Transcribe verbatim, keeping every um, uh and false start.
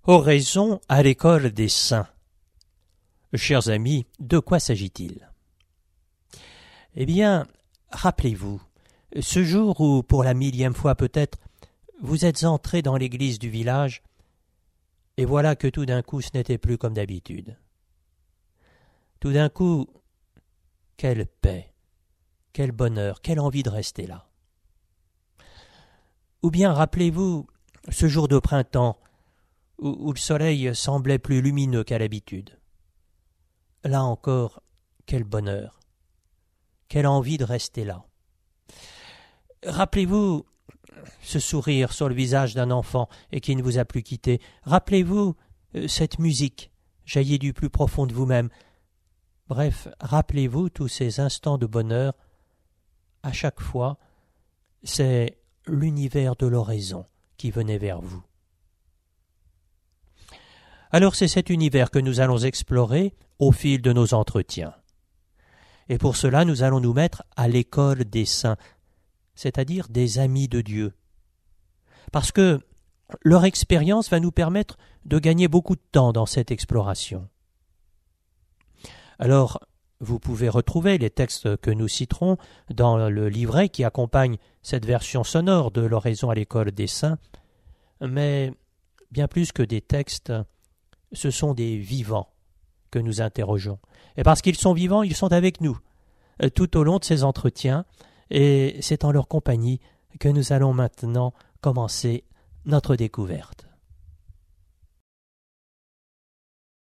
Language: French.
Oraison à l'école des saints. Chers amis, de quoi s'agit-il? Eh bien, rappelez-vous, ce jour où, pour la millième fois peut-être, vous êtes entrés dans l'église du village, et voilà que tout d'un coup ce n'était plus comme d'habitude. Tout d'un coup, quelle paix, quel bonheur, quelle envie de rester là. Ou bien rappelez-vous ce jour de printemps où, où le soleil semblait plus lumineux qu'à l'habitude. Là encore, quel bonheur, quelle envie de rester là. Rappelez-vous ce sourire sur le visage d'un enfant et qui ne vous a plus quitté. Rappelez-vous cette musique jaillie du plus profond de vous-même. Bref, rappelez-vous tous ces instants de bonheur. À chaque fois, c'est l'univers de l'oraison qui venait vers vous. Alors c'est cet univers que nous allons explorer au fil de nos entretiens. Et pour cela, nous allons nous mettre à l'école des saints, c'est-à-dire des amis de Dieu. Parce que leur expérience va nous permettre de gagner beaucoup de temps dans cette exploration. Alors, vous pouvez retrouver les textes que nous citerons dans le livret qui accompagne cette version sonore de l'oraison à l'école des saints, mais bien plus que des textes, ce sont des vivants que nous interrogeons. Et parce qu'ils sont vivants, ils sont avec nous tout au long de ces entretiens, et c'est en leur compagnie que nous allons maintenant commencer notre découverte.